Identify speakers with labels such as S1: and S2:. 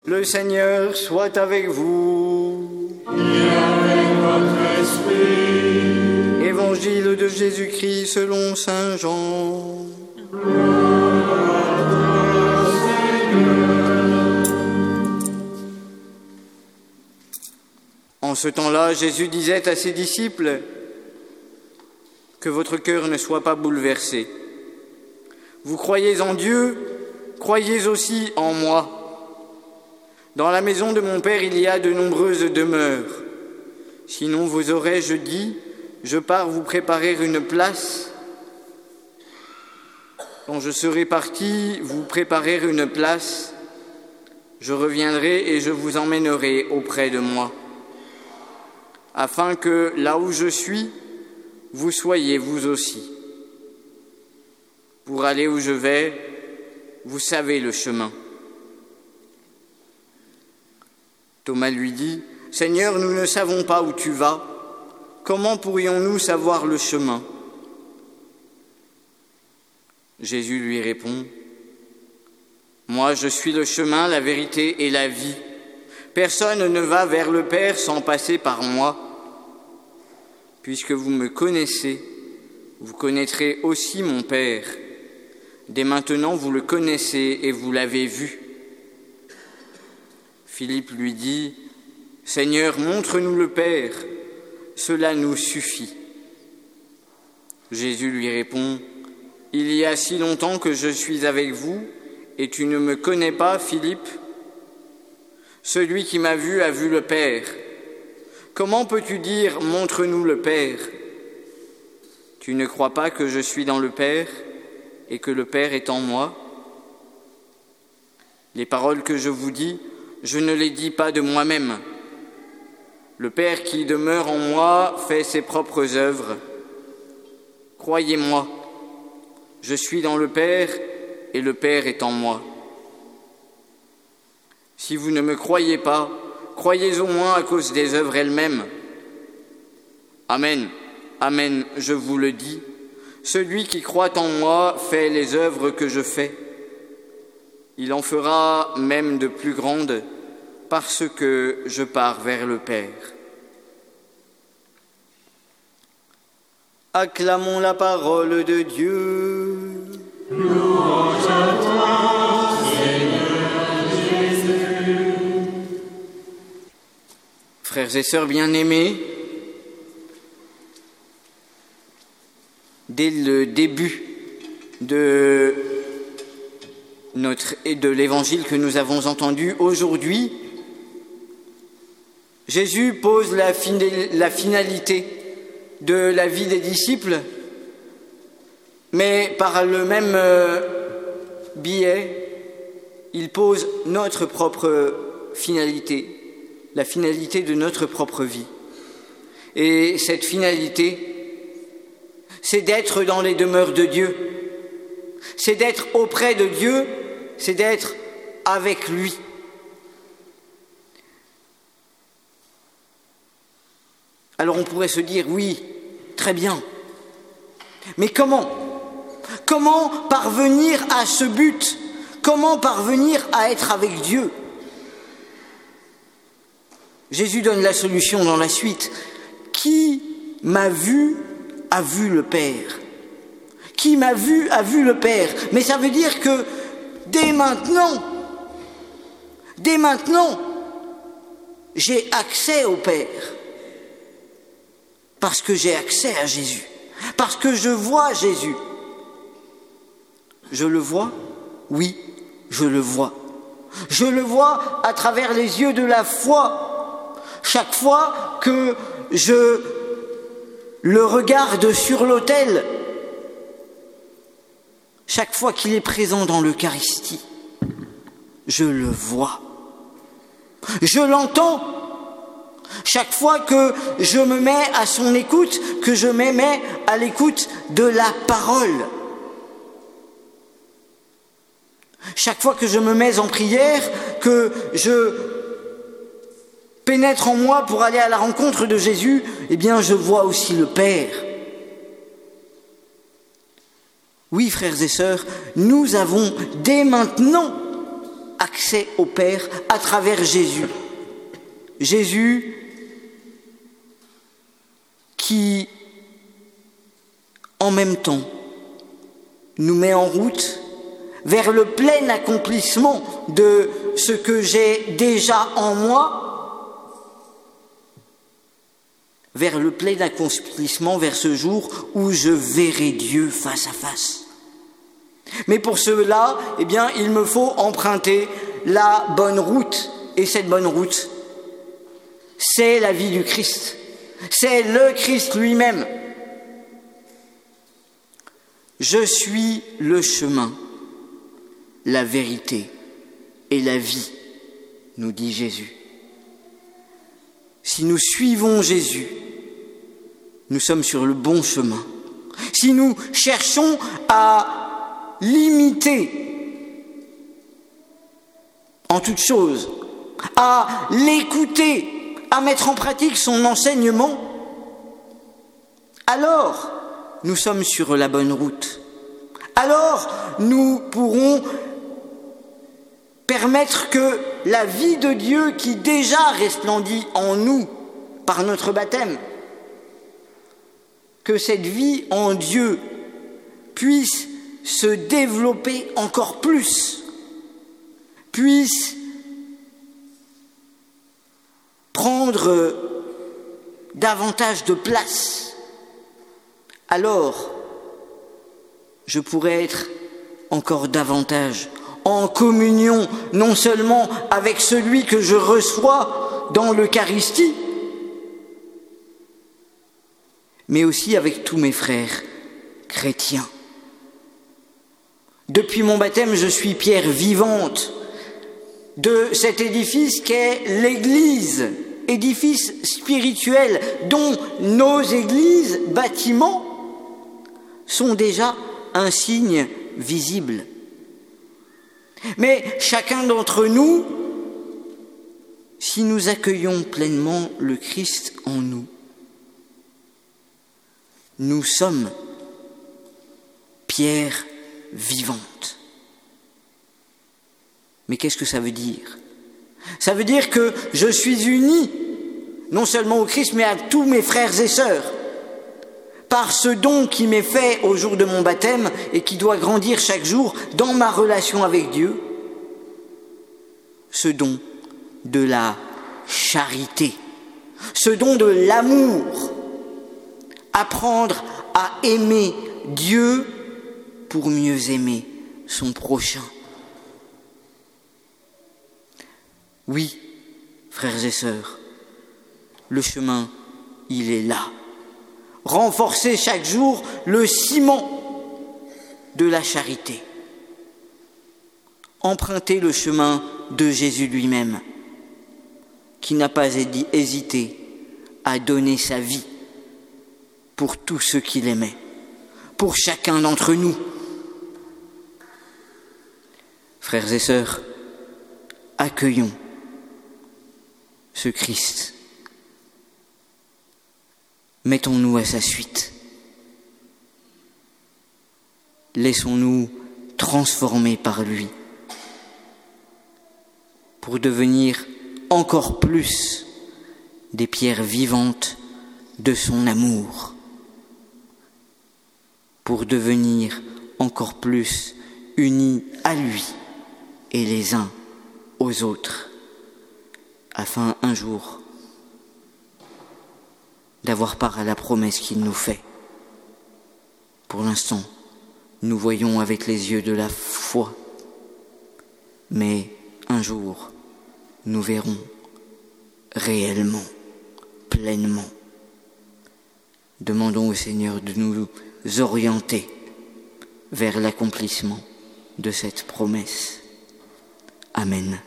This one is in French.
S1: Le Seigneur soit avec vous.
S2: Et avec votre esprit.
S1: Évangile de Jésus-Christ selon saint Jean. En ce temps-là, Jésus disait à ses disciples : que votre cœur ne soit pas bouleversé. Vous croyez en Dieu, croyez aussi en moi. Dans la maison de mon Père, il y a de nombreuses demeures. Sinon vous aurais-je dit : je pars vous préparer une place. Quand je serai parti vous préparer une place, je reviendrai et je vous emmènerai auprès de moi, afin que là où je suis, vous soyez vous aussi. Pour aller où je vais, vous savez le chemin. Thomas lui dit : Seigneur, nous ne savons pas où tu vas. Comment pourrions-nous savoir le chemin ? Jésus lui répond : Moi, je suis le chemin, la vérité et la vie. Personne ne va vers le Père sans passer par moi. Puisque vous me connaissez, vous connaîtrez aussi mon Père. Dès maintenant, vous le connaissez et vous l'avez vu. Philippe lui dit : Seigneur, montre-nous le Père, cela nous suffit. Jésus lui répond : Il y a si longtemps que je suis avec vous, et tu ne me connais pas, Philippe ? Celui qui m'a vu a vu le Père. Comment peux-tu dire : montre-nous le Père ? Tu ne crois pas que je suis dans le Père et que le Père est en moi ? Les paroles que je vous dis, je ne les dis pas de moi-même. Le Père qui demeure en moi fait ses propres œuvres. Croyez-moi, je suis dans le Père et le Père est en moi. Si vous ne me croyez pas, croyez au moins à cause des œuvres elles-mêmes. Amen, amen, je vous le dis. Celui qui croit en moi fait les œuvres que je fais. Il en fera même de plus grandes, parce que je pars vers le Père. Acclamons la parole de Dieu.
S2: Louange à toi, Seigneur Jésus.
S1: Frères et sœurs bien-aimés, dès le début de l'évangile que nous avons entendu aujourd'hui, Jésus pose la finalité de la vie des disciples, mais par le même biais, il pose notre propre finalité, la finalité de notre propre vie. Et cette finalité, c'est d'être dans les demeures de Dieu, c'est d'être auprès de Dieu, c'est d'être avec lui. Alors on pourrait se dire, oui, très bien, mais comment ? Comment parvenir à ce but ? Comment parvenir à être avec Dieu ? Jésus donne la solution dans la suite. Qui m'a vu a vu le Père. Qui m'a vu a vu le Père. Mais ça veut dire que dès maintenant, j'ai accès au Père. Parce que j'ai accès à Jésus. Parce que je vois Jésus. Je le vois ? Oui, je le vois. Je le vois à travers les yeux de la foi. Chaque fois que je le regarde sur l'autel, chaque fois qu'il est présent dans l'Eucharistie, je le vois. Je l'entends. Chaque fois que je me mets à son écoute, que je me mets à l'écoute de la parole. Chaque fois que je me mets en prière, que je pénètre en moi pour aller à la rencontre de Jésus, eh bien je vois aussi le Père. Oui, frères et sœurs, nous avons dès maintenant accès au Père à travers Jésus. Jésus qui, en même temps, nous met en route vers le plein accomplissement de ce que j'ai déjà en moi, vers le plein accomplissement, vers ce jour où je verrai Dieu face à face. Mais pour cela, il me faut emprunter la bonne route. Et cette bonne route, c'est la vie du Christ. C'est le Christ lui-même. Je suis le chemin, la vérité et la vie, nous dit Jésus. Si nous suivons Jésus, nous sommes sur le bon chemin. Si nous cherchons à l'imiter en toutes choses, à l'écouter, à mettre en pratique son enseignement, alors nous sommes sur la bonne route. Alors nous pourrons permettre que la vie de Dieu qui déjà resplendit en nous par notre baptême, que cette vie en Dieu puisse se développer encore plus, puisse prendre davantage de place. Alors, je pourrais être encore davantage en communion, non seulement avec celui que je reçois dans l'Eucharistie, mais aussi avec tous mes frères chrétiens. Depuis mon baptême, je suis pierre vivante de cet édifice qu'est l'Église, édifice spirituel dont nos églises, bâtiments, sont déjà un signe visible. Mais chacun d'entre nous, si nous accueillons pleinement le Christ en nous, nous sommes pierre vivante. Mais qu'est-ce que ça veut dire ? Ça veut dire que je suis uni, non seulement au Christ, mais à tous mes frères et sœurs, par ce don qui m'est fait au jour de mon baptême et qui doit grandir chaque jour dans ma relation avec Dieu, ce don de la charité, ce don de l'amour, apprendre à aimer Dieu pour mieux aimer son prochain. Oui, frères et sœurs, le chemin, il est là. Renforcer chaque jour le ciment de la charité. Emprunter le chemin de Jésus lui-même, qui n'a pas hésité à donner sa vie pour tous ceux qu'il aimait, pour chacun d'entre nous. Frères et sœurs, accueillons ce Christ. Mettons-nous à sa suite. Laissons-nous transformer par lui pour devenir encore plus des pierres vivantes de son amour, pour devenir encore plus unis à lui et les uns aux autres, afin un jour d'avoir part à la promesse qu'il nous fait. Pour l'instant, nous voyons avec les yeux de la foi, mais un jour, nous verrons réellement, pleinement. Demandons au Seigneur de nous orienter vers l'accomplissement de cette promesse. Amen.